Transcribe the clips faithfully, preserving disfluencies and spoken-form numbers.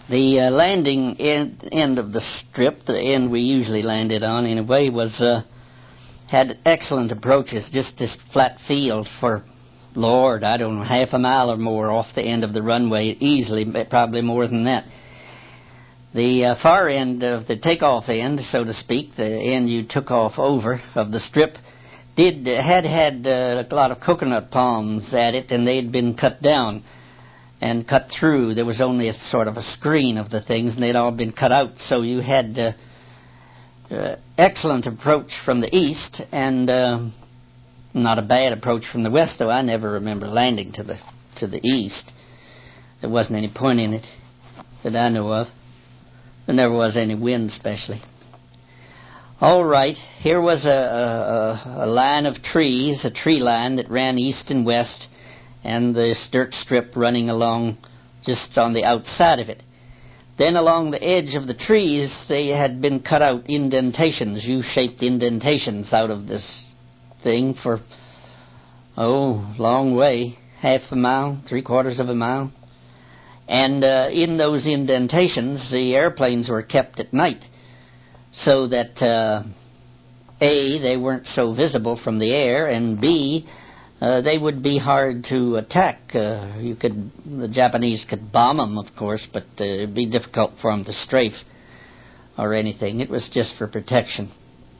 The uh, landing end, end of the strip, the end we usually landed on anyway, was uh, had excellent approaches, just this flat field for, Lord, I don't know, half a mile or more off the end of the runway, easily, probably more than that. The uh, far end of the takeoff end, so to speak, the end you took off over of the strip, did had had uh, a lot of coconut palms at it, and they'd been cut down and cut through. There was only a sort of a screen of the things, and they'd all been cut out, so you had uh, uh, excellent approach from the east, and uh, not a bad approach from the west, though I never remember landing to the to the east. There wasn't any point in it that I know of. There never was any wind, especially. All right, here was a, a, a line of trees, a tree line that ran east and west, and the dirt strip running along just on the outside of it. Then along the edge of the trees, they had been cut out indentations, U-shaped indentations out of this thing for, oh, long way, half a mile, three quarters of a mile. And uh, in those indentations, the airplanes were kept at night, so that, uh, A, they weren't so visible from the air, and B, uh, they would be hard to attack. Uh, you could, the Japanese could bomb them, of course, but uh, it'd be difficult for them to strafe or anything. It was just for protection.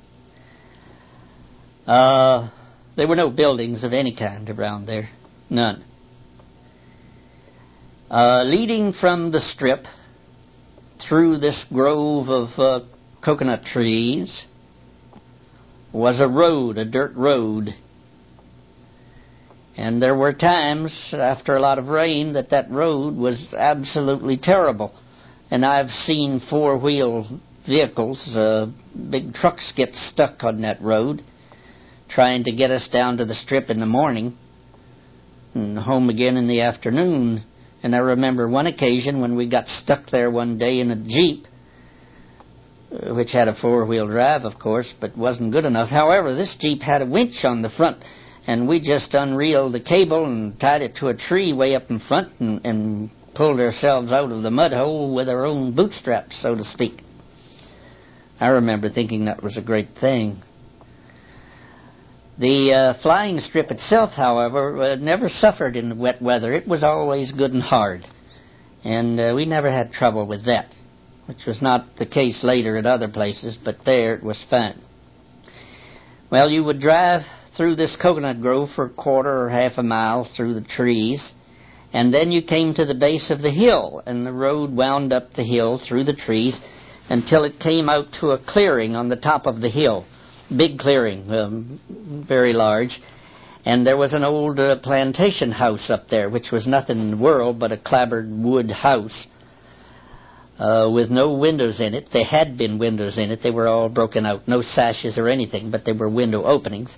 Uh, there were no buildings of any kind around there, none. Uh, leading from the strip through this grove of uh, coconut trees was a road, a dirt road. And there were times after a lot of rain that that road was absolutely terrible. And I've seen four-wheel vehicles, uh, big trucks, get stuck on that road trying to get us down to the strip in the morning and home again in the afternoon. And I remember one occasion when we got stuck there one day in a Jeep, uh, which had a four-wheel drive, of course, but wasn't good enough. However, this Jeep had a winch on the front, and we just unreeled the cable and tied it to a tree way up in front and, and pulled ourselves out of the mud hole with our own bootstraps, so to speak. I remember thinking that was a great thing. The uh, flying strip itself, however, uh, never suffered in the wet weather. It was always good and hard, and uh, we never had trouble with that, which was not the case later at other places, but there it was fine. Well, you would drive through this coconut grove for a quarter or half a mile through the trees, and then you came to the base of the hill, and the road wound up the hill through the trees until it came out to a clearing on the top of the hill. Big clearing, um, very large, and there was an old uh, plantation house up there, which was nothing in the world but a clapboard wood house uh, with no windows in it. There had been windows in it. They were all broken out, no sashes or anything, but they were window openings.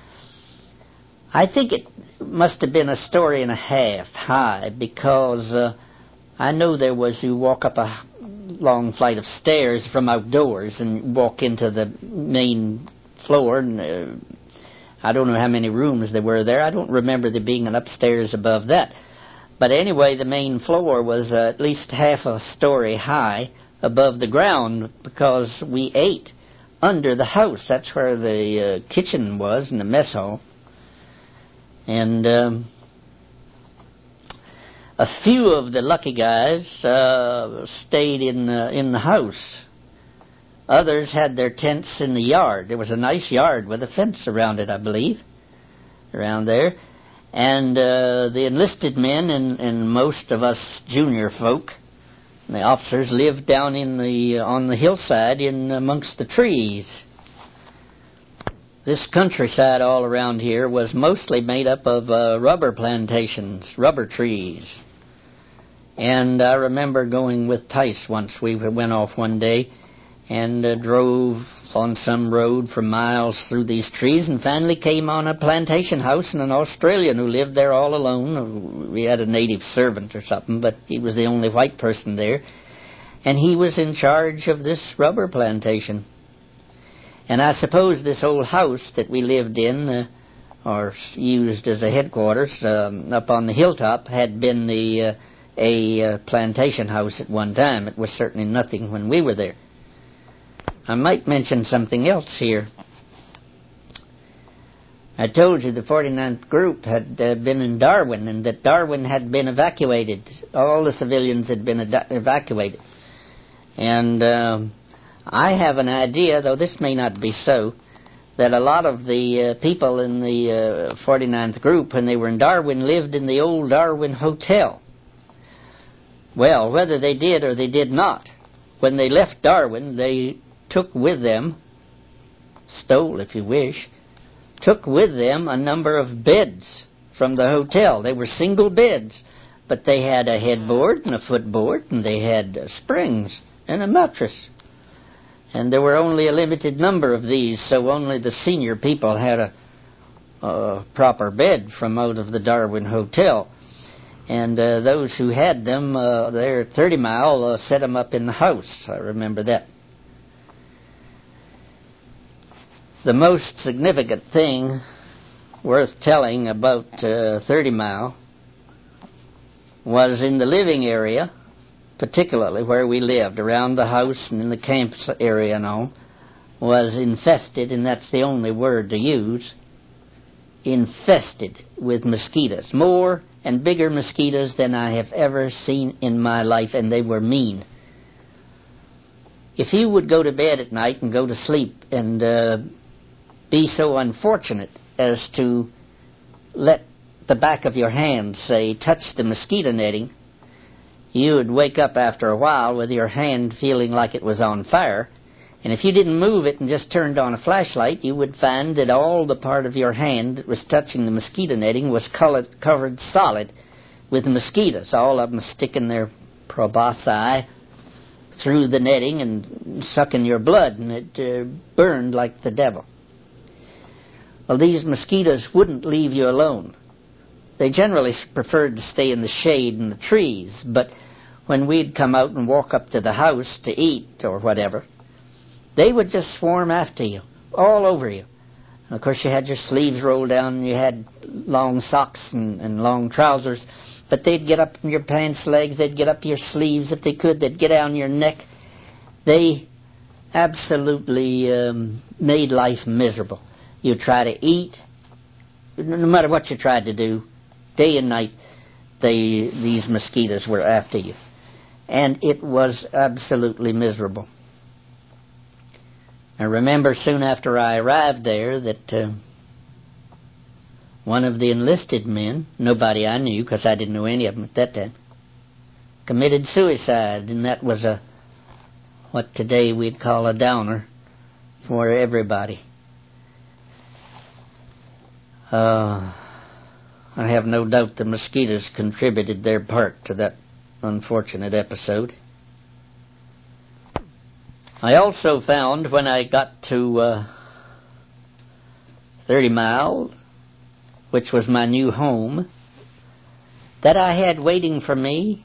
I think it must have been a story and a half high, because uh, I know there was, you walk up a long flight of stairs from outdoors and walk into the main floor, and uh, I don't know how many rooms there were there. I don't remember there being an upstairs above that. But anyway, the main floor was uh, at least half a story high above the ground, because we ate under the house. That's where the uh, kitchen was, and the mess hall. And um, a few of the lucky guys uh, stayed in the, in the house. Others had their tents in the yard. There was a nice yard with a fence around it, I believe, around there. And uh, the enlisted men and, and most of us junior folk, the officers, lived down in the on the hillside in amongst the trees. This countryside all around here was mostly made up of uh, rubber plantations, rubber trees. And I remember going with Tice once. We went off one day and uh, drove on some road for miles through these trees, and finally came on a plantation house and an Australian who lived there all alone. We had a native servant or something, but he was the only white person there. And he was in charge of this rubber plantation. And I suppose this old house that we lived in, uh, or used as a headquarters, um, up on the hilltop, had been the uh, a uh, plantation house at one time. It was certainly nothing when we were there. I might mention something else here. I told you the forty-ninth Group had uh, been in Darwin, and that Darwin had been evacuated. All the civilians had been ad- evacuated. And um, I have an idea, though this may not be so, that a lot of the uh, people in the uh, forty-ninth Group, when they were in Darwin, lived in the old Darwin Hotel. Well, whether they did or they did not, when they left Darwin, they took with them, stole if you wish, took with them a number of beds from the hotel. They were single beds, but they had a headboard and a footboard, and they had uh, springs and a mattress. And there were only a limited number of these, so only the senior people had a, a proper bed from out of the Darwin Hotel. And uh, those who had them uh, there at thirty mile uh, set them up in the house. I remember that. The most significant thing worth telling about uh, thirty mile was in the living area, particularly where we lived, around the house and in the camp area and all, was infested, and that's the only word to use, infested with mosquitoes. More and bigger mosquitoes than I have ever seen in my life, and they were mean. If you would go to bed at night and go to sleep and uh, be so unfortunate as to let the back of your hand, say, touch the mosquito netting, you would wake up after a while with your hand feeling like it was on fire. And if you didn't move it and just turned on a flashlight, you would find that all the part of your hand that was touching the mosquito netting was colored, covered solid with mosquitoes, all of them sticking their proboscis through the netting and sucking your blood, and it uh, burned like the devil. Well, these mosquitoes wouldn't leave you alone. They generally preferred to stay in the shade and the trees, but when we'd come out and walk up to the house to eat or whatever, they would just swarm after you, all over you. And of course, you had your sleeves rolled down, and you had long socks and, and long trousers, but they'd get up in your pants legs, they'd get up your sleeves if they could, they'd get down your neck. They absolutely um, made life miserable. You try to eat, no matter what you tried to do, day and night, they, these mosquitoes were after you. And it was absolutely miserable. I remember soon after I arrived there that uh, one of the enlisted men, nobody I knew because I didn't know any of them at that time, committed suicide, and that was a what today we'd call a downer for everybody. Uh, I have no doubt the mosquitoes contributed their part to that unfortunate episode. I also found when I got to uh, thirty mile, which was my new home, that I had waiting for me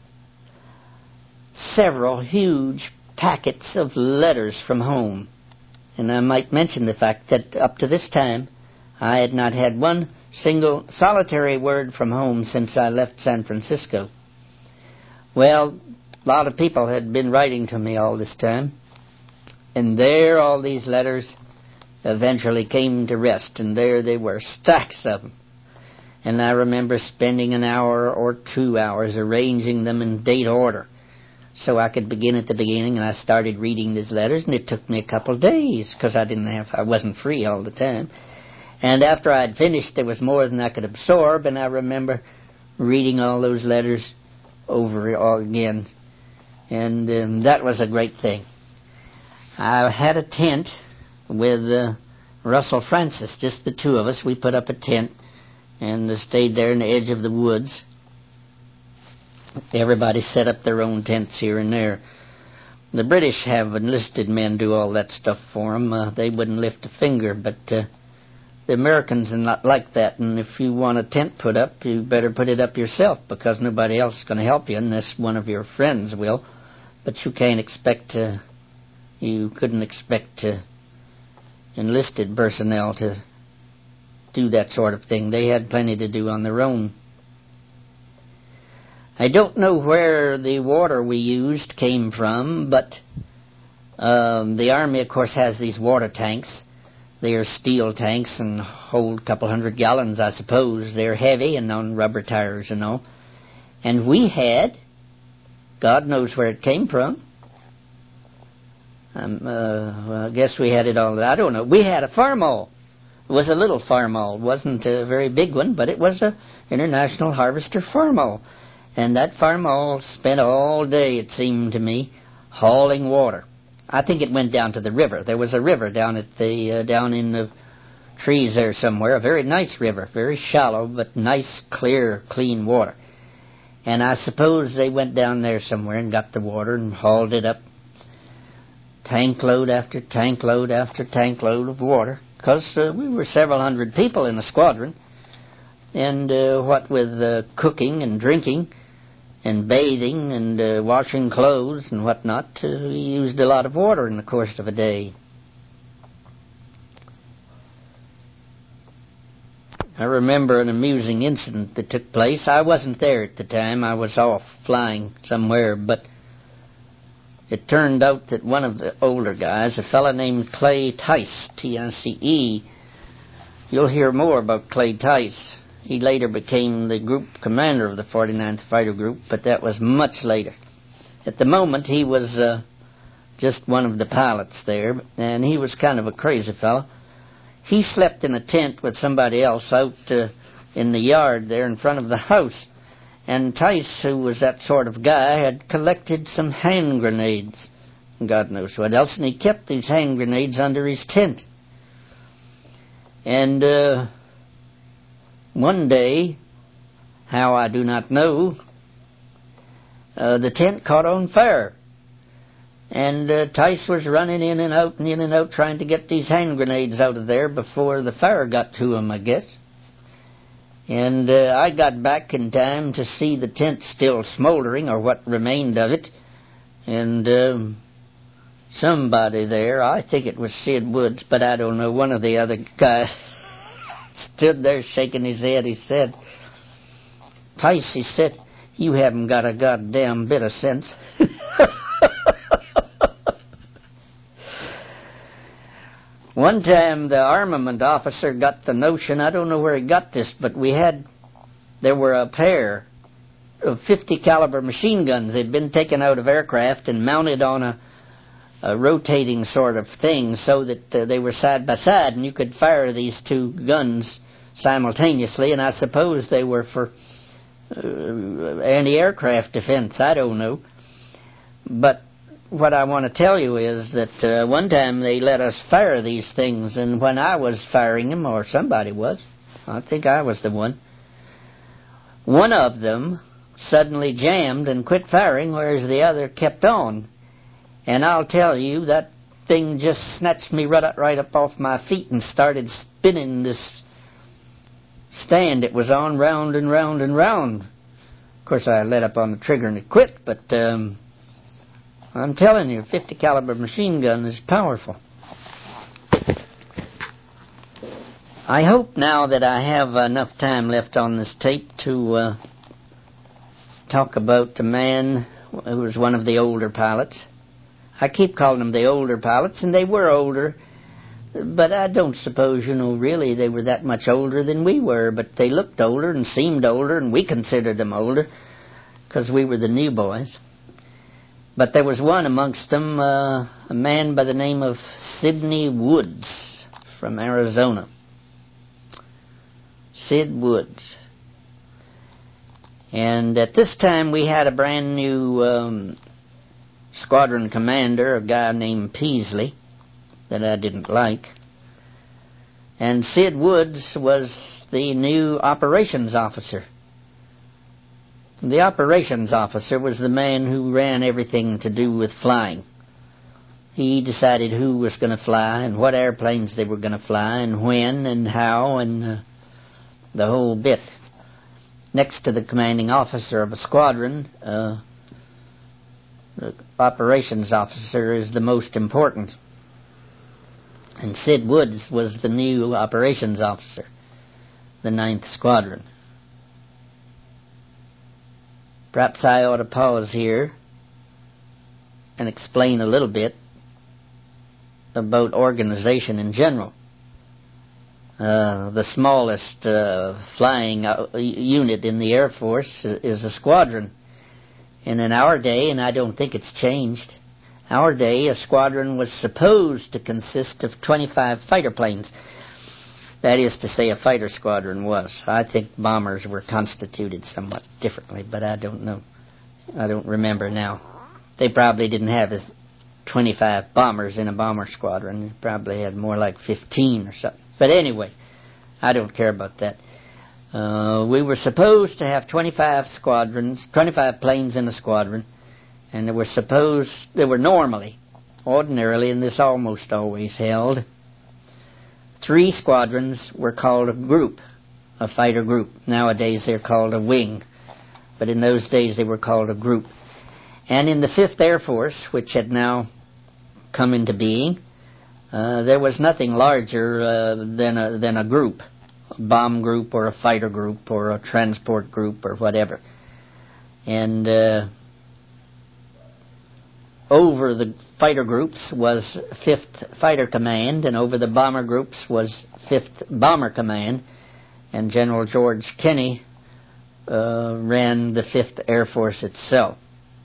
several huge packets of letters from home. And I might mention the fact that up to this time, I had not had one single solitary word from home since I left San Francisco. Well, a lot of people had been writing to me all this time. And there all these letters eventually came to rest, and there they were, stacks of them. And I remember spending an hour or two hours arranging them in date order so I could begin at the beginning, and I started reading these letters, and it took me a couple of days because I didn't have, I wasn't free all the time. And after I'd finished, there was more than I could absorb, and I remember reading all those letters over again, and um, that was a great thing. I had a tent with uh, Russell Francis, just the two of us. We put up a tent and uh, stayed there in the edge of the woods. Everybody set up their own tents here and there. The British have enlisted men do all that stuff for them. Uh, they wouldn't lift a finger, but uh, the Americans are not like that. And if you want a tent put up, you better put it up yourself, because nobody else is going to help you unless one of your friends will. But you can't expect to... You couldn't expect uh, enlisted personnel to do that sort of thing. They had plenty to do on their own. I don't know where the water we used came from, but um, the Army, of course, has these water tanks. They are steel tanks and hold a couple hundred gallons, I suppose. They're heavy and on rubber tires and all. And we had, God knows where it came from. Um, uh, well, I guess we had it all. I don't know. We had a Farmall. It was a little Farmall. It wasn't a very big one, but it was a International Harvester Farmall. And that Farmall spent all day, it seemed to me, hauling water. I think it went down to the river. There was a river down at the uh, down in the trees there somewhere. A very nice river, very shallow, but nice, clear, clean water. And I suppose they went down there somewhere and got the water and hauled it up, tank load after tank load after tank load of water. Because uh, we were several hundred people in the squadron, and uh, what with uh, cooking and drinking and bathing and uh, washing clothes and whatnot, uh, we used a lot of water in the course of a day. I remember an amusing incident that took place. I wasn't there at the time. I was off flying somewhere, but it turned out that one of the older guys, a fellow named Clay Tice, T I C E, you'll hear more about Clay Tice. He later became the group commander of the forty-ninth Fighter Group, but that was much later. At the moment, he was uh, just one of the pilots there, and he was kind of a crazy fellow. He slept in a tent with somebody else out uh, in the yard there in front of the house. And Tice, who was that sort of guy, had collected some hand grenades, God knows what else, and he kept these hand grenades under his tent. And uh, one day, how I do not know, uh, the tent caught on fire. And uh, Tice was running in and out and in and out trying to get these hand grenades out of there before the fire got to him, I guess. And uh, I got back in time to see the tent still smoldering, or what remained of it. And um, somebody there, I think it was Sid Woods, but I don't know, one of the other guys, stood there shaking his head. He said, "Tice," he said, "you haven't got a goddamn bit of sense." One time the armament officer got the notion, I don't know where he got this, but we had, there were a pair of fifty caliber machine guns. They'd been taken out of aircraft and mounted on a, a rotating sort of thing so that uh, they were side by side, and you could fire these two guns simultaneously, and I suppose they were for uh, anti-aircraft defense, I don't know. But what I want to tell you is that uh, one time they let us fire these things, and when I was firing them, or somebody was, I think I was the one, one of them suddenly jammed and quit firing, whereas the other kept on. And I'll tell you, that thing just snatched me right up, right up off my feet and started spinning this stand it was on round and round and round. Of course, I let up on the trigger and it quit, but um, I'm telling you, fifty caliber machine gun is powerful. I hope now that I have enough time left on this tape to uh, talk about a man who was one of the older pilots. I keep calling them the older pilots, and they were older, but I don't suppose, you know, really they were that much older than we were, but they looked older and seemed older, and we considered them older because we were the new boys. But there was one amongst them, uh, a man by the name of Sidney Woods from Arizona. Sid Woods. And at this time we had a brand new um, squadron commander, a guy named Peasley, that I didn't like. And Sid Woods was the new operations officer. The operations officer was the man who ran everything to do with flying. He decided who was going to fly and what airplanes they were going to fly and when and how and uh, the whole bit. Next to the commanding officer of a squadron, uh, the operations officer is the most important. And Sid Woods was the new operations officer, the ninth Squadron. Perhaps I ought to pause here and explain a little bit about organization in general. Uh, the smallest uh, flying uh, unit in the Air Force is a squadron. And in our day, and I don't think it's changed, our day a squadron was supposed to consist of twenty-five fighter planes. That is to say, a fighter squadron was. I think bombers were constituted somewhat differently, but I don't know. I don't remember now. They probably didn't have as twenty-five bombers in a bomber squadron. They probably had more like fifteen or something. But anyway, I don't care about that. Uh, we were supposed to have twenty-five squadrons, twenty-five planes in a squadron, and there were supposed, there were normally, ordinarily, and this almost always held, three squadrons were called a group, a fighter group. Nowadays they're called a wing, but in those days they were called a group. And in the Fifth Air Force, which had now come into being, uh, there was nothing larger uh, than a, than a group, a bomb group or a fighter group or a transport group or whatever. And uh, over the fighter groups was Fifth Fighter Command, and over the bomber groups was Fifth Bomber Command, and General George Kenney uh, ran the Fifth Air Force itself.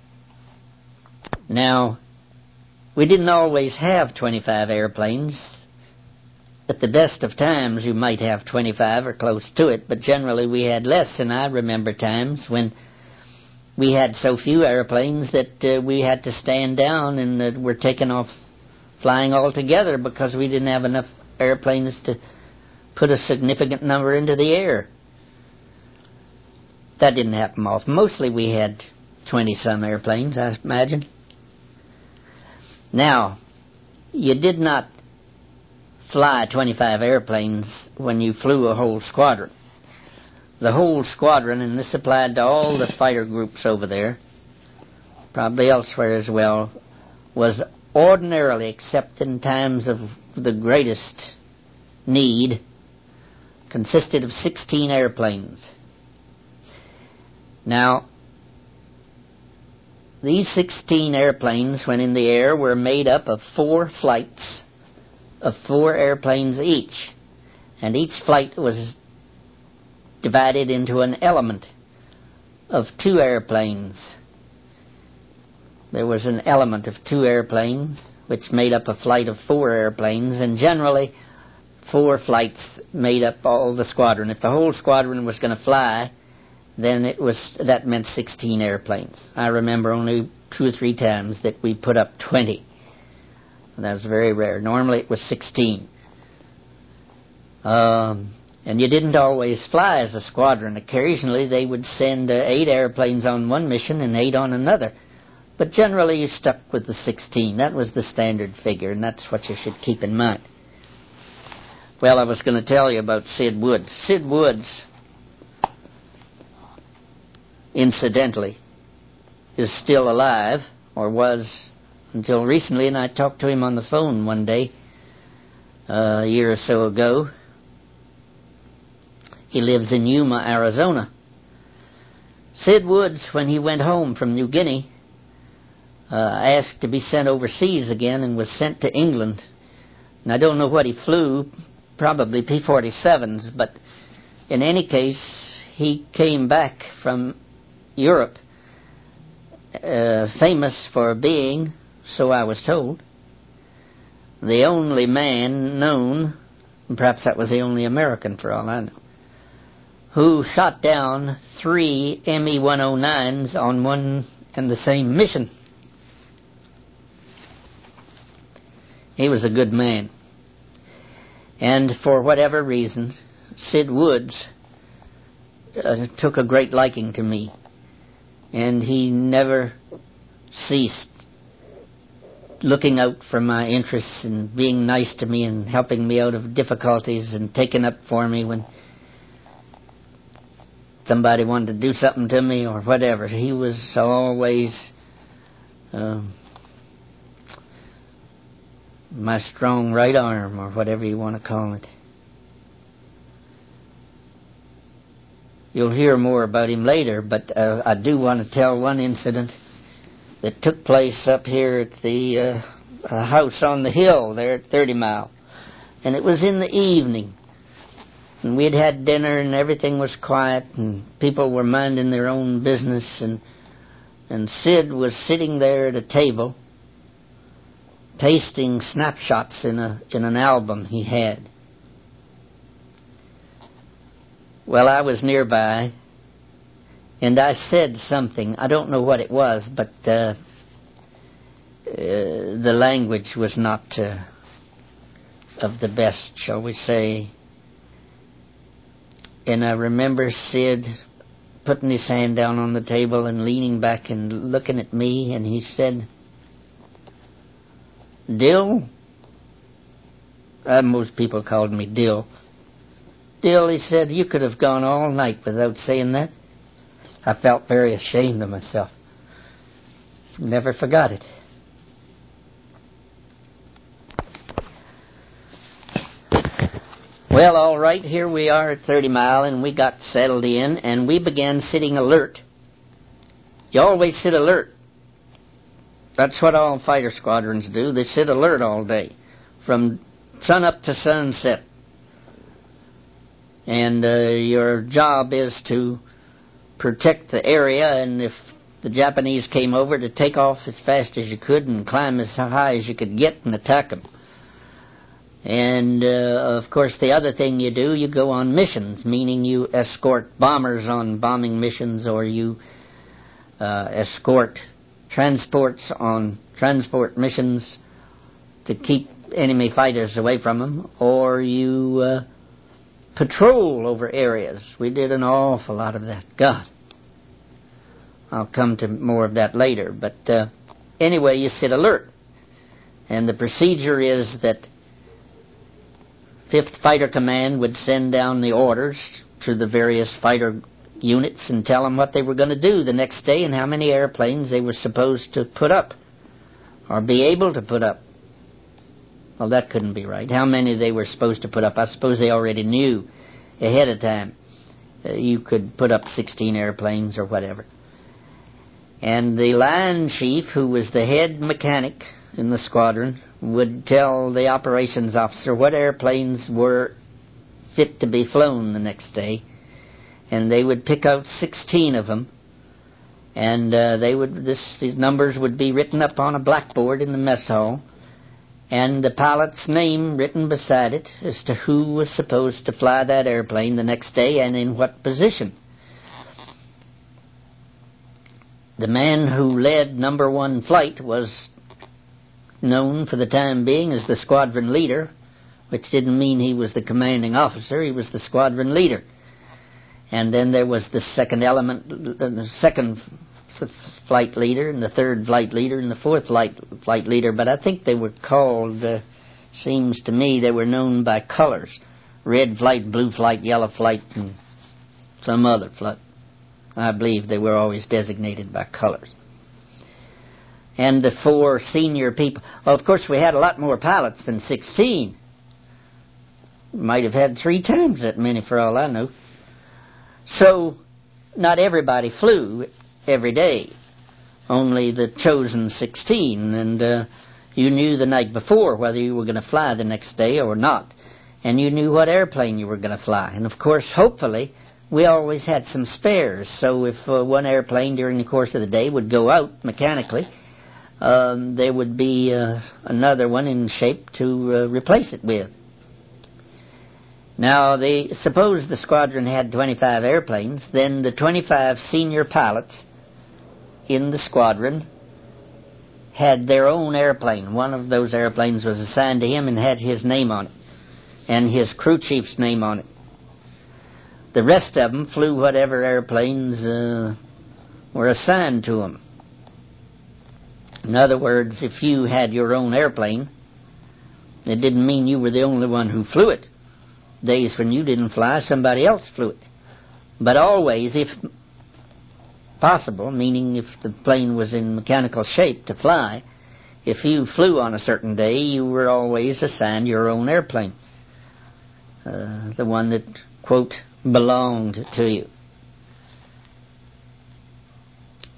Now, we didn't always have twenty-five airplanes. At the best of times, you might have twenty-five or close to it, but generally we had less, and I remember times when we had so few airplanes that uh, we had to stand down and uh, were taken off flying altogether because we didn't have enough airplanes to put a significant number into the air. That didn't happen often. Mostly we had twenty-some airplanes, I imagine. Now, you did not fly twenty-five airplanes when you flew a whole squadron. The whole squadron, and this applied to all the fighter groups over there, probably elsewhere as well, was ordinarily, except in times of the greatest need, consisted of sixteen airplanes. Now, these sixteen airplanes, when in the air, were made up of four flights of four airplanes each, and each flight was divided into an element of two airplanes. There was an element of two airplanes, which made up a flight of four airplanes, and generally four flights made up all the squadron. If the whole squadron was going to fly, then it was that meant sixteen airplanes. I remember only two or three times that we put up twenty. That was very rare. Normally it was sixteen. Um, and you didn't always fly as a squadron. Occasionally they would send uh, eight airplanes on one mission and eight on another. But generally you stuck with the sixteen. That was the standard figure, and that's what you should keep in mind. Well, I was going to tell you about Sid Woods. Sid Woods, incidentally, is still alive, or was until recently, and I talked to him on the phone one day, uh, a year or so ago. He lives in Yuma, Arizona. Sid Woods, when he went home from New Guinea, uh, asked to be sent overseas again and was sent to England. And I don't know what he flew, probably P forty-sevens, but in any case, he came back from Europe, uh, famous for being, so I was told, the only man known, and perhaps that was the only American for all I know, who shot down three M E one oh nines on one and the same mission. He was a good man. And for whatever reason, Sid Woods uh, took a great liking to me. And he never ceased looking out for my interests and being nice to me and helping me out of difficulties and taking up for me when somebody wanted to do something to me or whatever. He was always uh, my strong right arm, or whatever you want to call it. You'll hear more about him later, but uh, I do want to tell one incident that took place up here at the uh, uh, house on the hill there at thirty mile. And it was in the evening. And we'd had dinner and everything was quiet and people were minding their own business. And, and Sid was sitting there at a table pasting snapshots in a in an album he had. Well, I was nearby, and I said something. I don't know what it was, but uh, uh, the language was not uh, of the best, shall we say. And I remember Sid putting his hand down on the table and leaning back and looking at me, and he said, "Dill?" Uh, most people called me Dill. Dill, he said, "you could have gone all night without saying that." I felt very ashamed of myself. Never forgot it. Well, all right, here we are at thirty mile, and we got settled in, and we began sitting alert. You always sit alert. That's what all fighter squadrons do. They sit alert all day, from sun up to sunset. And uh, your job is to protect the area, and if the Japanese came over, to take off as fast as you could and climb as high as you could get and attack them. And, uh, of course, the other thing you do, you go on missions, meaning you escort bombers on bombing missions, or you uh, escort transports on transport missions to keep enemy fighters away from them, or you uh, patrol over areas. We did an awful lot of that. God. I'll come to more of that later. But uh, anyway, you sit alert. And the procedure is that fifth Fighter Command would send down the orders to the various fighter units and tell them what they were going to do the next day and how many airplanes they were supposed to put up or be able to put up. Well, that couldn't be right. How many they were supposed to put up? I suppose they already knew ahead of time. Uh, you could put up sixteen airplanes or whatever. And the line chief, who was the head mechanic in the squadron, would tell the operations officer what airplanes were fit to be flown the next day. And they would pick out sixteen of them. And uh, they would this, these numbers would be written up on a blackboard in the mess hall. And the pilot's name written beside it as to who was supposed to fly that airplane the next day and in what position. The man who led number one flight was known for the time being as the squadron leader, which didn't mean he was the commanding officer. He was the squadron leader. And then there was the second element, the second flight leader, and the third flight leader, and the fourth flight, flight leader. But I think they were called, uh, seems to me, they were known by colors. Red flight, blue flight, yellow flight, and some other flight. I believe they were always designated by colors. And the four senior people. Well, of course, we had a lot more pilots than sixteen. Might have had three times that many for all I know. So, not everybody flew every day. Only the chosen sixteen. And uh, you knew the night before whether you were going to fly the next day or not. And you knew what airplane you were going to fly. And, of course, hopefully, we always had some spares. So if uh, one airplane during the course of the day would go out mechanically, um, there would be uh, another one in shape to uh, replace it with. Now, they, suppose the squadron had twenty-five airplanes, then the twenty-five senior pilots in the squadron had their own airplane. One of those airplanes was assigned to him and had his name on it, and his crew chief's name on it. The rest of them flew whatever airplanes uh, were assigned to them. In other words, if you had your own airplane, it didn't mean you were the only one who flew it. Days when you didn't fly, somebody else flew it. But always, if possible, meaning if the plane was in mechanical shape to fly, if you flew on a certain day, you were always assigned your own airplane. Uh, the one that, quote, belonged to you.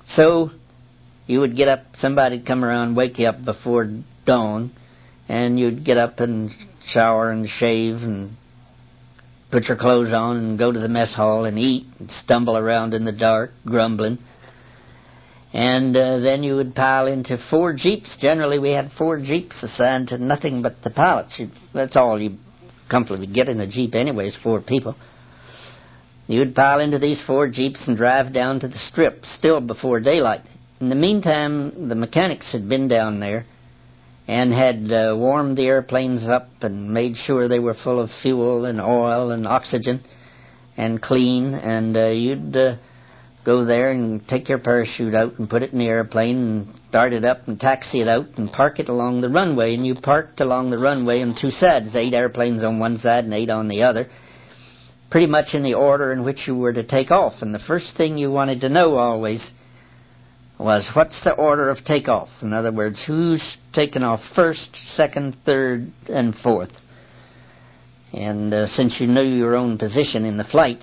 So you would get up, somebody would come around, wake you up before dawn, and you'd get up and shower and shave and put your clothes on and go to the mess hall and eat and stumble around in the dark, grumbling. And uh, then you would pile into four jeeps. Generally, we had four jeeps assigned to nothing but the pilots. You, that's all you comfortably get in a jeep anyways, four people. You would pile into these four jeeps and drive down to the strip, still before daylight. In the meantime, the mechanics had been down there and had uh, warmed the airplanes up and made sure they were full of fuel and oil and oxygen and clean. And uh, you'd uh, go there and take your parachute out and put it in the airplane and start it up and taxi it out and park it along the runway. And you parked along the runway on two sides, eight airplanes on one side and eight on the other, pretty much in the order in which you were to take off. And the first thing you wanted to know always was, what's the order of takeoff? In other words, who's taking off first, second, third, and fourth? And uh, since you knew your own position in the flight,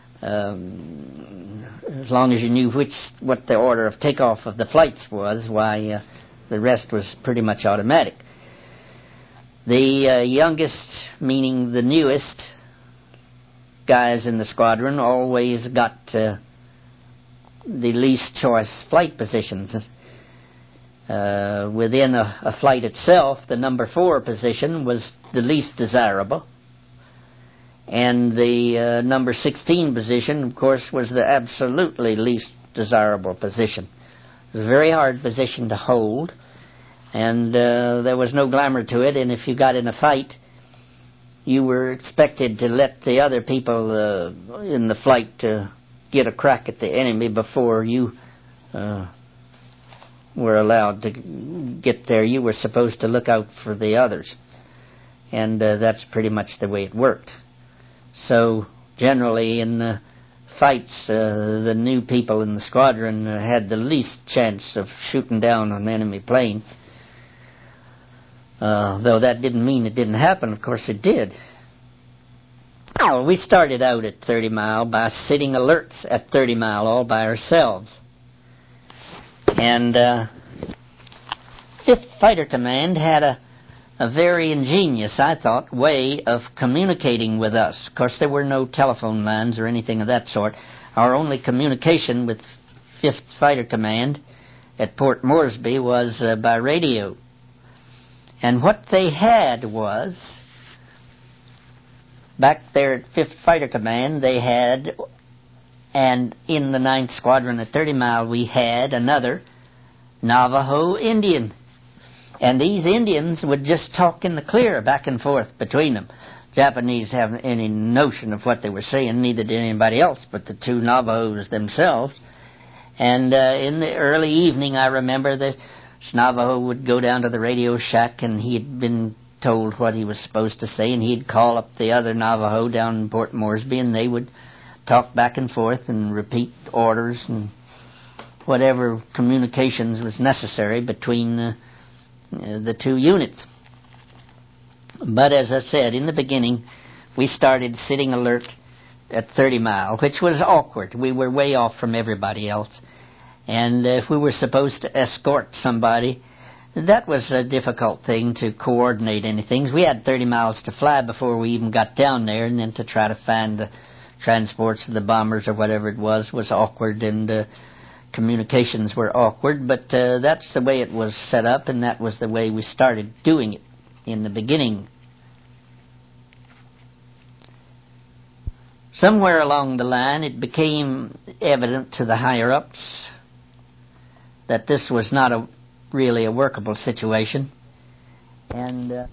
um, as long as you knew which what the order of takeoff of the flights was, why, uh, the rest was pretty much automatic. The uh, youngest, meaning the newest, guys in the squadron always got uh, the least choice flight positions. Uh, within a, a flight itself, the number four position was the least desirable. And the uh, number sixteen position, of course, was the absolutely least desirable position. It was a very hard position to hold, and uh, there was no glamour to it. And if you got in a fight, you were expected to let the other people uh, in the flight uh, get a crack at the enemy before you uh, were allowed to get there. You were supposed to look out for the others. And uh, that's pretty much the way it worked. So generally in the fights, uh, the new people in the squadron uh, had the least chance of shooting down an enemy plane. Uh, though that didn't mean it didn't happen. Of course it did. Well, we started out at thirty mile by sitting alerts at thirty mile all by ourselves. And uh, fifth Fighter Command had a, a very ingenious, I thought, way of communicating with us. Of course, there were no telephone lines or anything of that sort. Our only communication with fifth Fighter Command at Port Moresby was uh, by radio. And what they had was, back there at fifth Fighter Command, they had, and in the ninth Squadron at thirty mile, we had another Navajo Indian. And these Indians would just talk in the clear back and forth between them. Japanese haven't any notion of what they were saying, neither did anybody else but the two Navajos themselves. And uh, in the early evening, I remember that Navajo would go down to the radio shack, and he'd been told what he was supposed to say, and he'd call up the other Navajo down in Port Moresby, and they would talk back and forth and repeat orders and whatever communications was necessary between uh, uh, the two units. But as I said, in the beginning, we started sitting alert at thirty mile, which was awkward. We were way off from everybody else. And if we were supposed to escort somebody, that was a difficult thing to coordinate anything. We had thirty miles to fly before we even got down there, and then to try to find the transports of the bombers or whatever it was was awkward, and uh, communications were awkward. But uh, that's the way it was set up, and that was the way we started doing it in the beginning. Somewhere along the line, it became evident to the higher-ups that this was not a really a workable situation. And uh,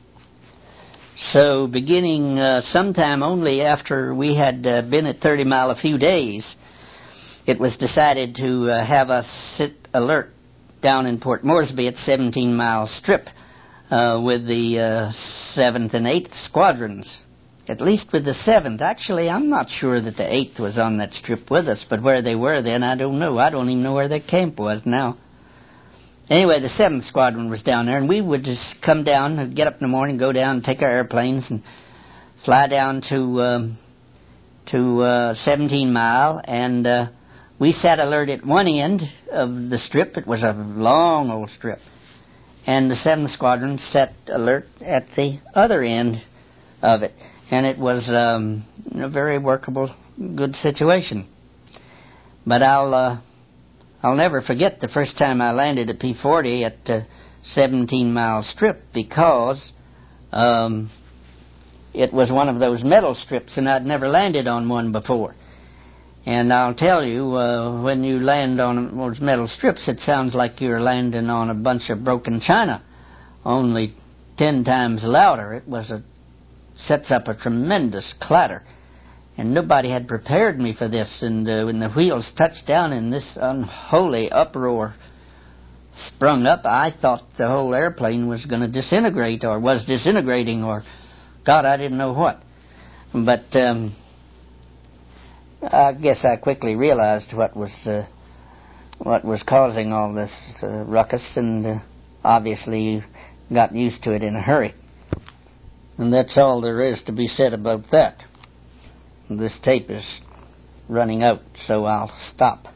so beginning uh, sometime only after we had uh, been at thirty mile a few days, it was decided to uh, have us sit alert down in Port Moresby at seventeen mile strip uh, with the uh, seventh and eighth squadrons. At least with the seventh. Actually, I'm not sure that the eighth was on that strip with us, but where they were then, I don't know. I don't even know where their camp was now. Anyway, the seventh Squadron was down there, and we would just come down, and get up in the morning, go down, and take our airplanes, and fly down to um, to uh, seventeen mile, and uh, we sat alert at one end of the strip. It was a long old strip. And the seventh Squadron sat alert at the other end of it. And it was um, a very workable, good situation. But I'll uh, I'll never forget the first time I landed a P forty at a seventeen mile strip, because um, it was one of those metal strips, and I'd never landed on one before. And I'll tell you, uh, when you land on those metal strips, it sounds like you're landing on a bunch of broken china, only ten times louder. It was a sets up a tremendous clatter. And nobody had prepared me for this, and uh, when the wheels touched down and this unholy uproar sprung up, I thought the whole airplane was going to disintegrate, or was disintegrating, or God, I didn't know what. But um, I guess I quickly realized what was uh, what was causing all this uh, ruckus, and uh, obviously got used to it in a hurry. And that's all there is to be said about that. This tape is running out, so I'll stop.